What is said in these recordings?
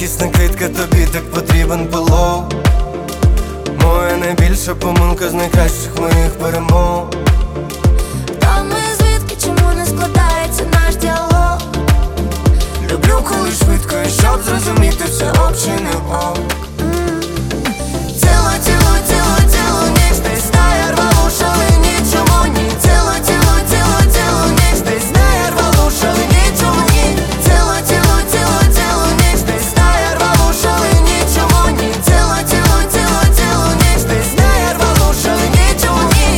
рідкісна квітка, тобі так потрібен пилок. Моя найбільша помилка з найкращих моїх перемог. Хто ми, звідки, чому не складається наш діалог? Люблю, коли швидко, і щоб зрозуміти все ок чи не ок. Тіло, тіло, тіло, тіло, ніч десь знає рвалу шалені, чому ні? Тіло, тіло, тіло, тіло, ніч десь знає рвалу шалені, чому ні? Тіло, тіло, тіло, тіло, ніч десь знає рвалу шалені, чому ні? Тіло, тіло, тіло, тіло, ніч десь знає рвалу шалені, чому ні?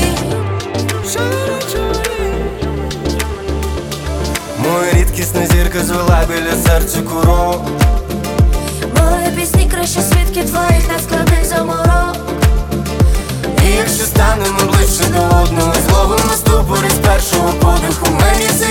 Моя рідкісна зірка звела біля серця курок. Мої пісні краще свідки твоїх нескладних заморок. І якщо станемо ближче до одного, зловимо ступор із першого подиху. Мені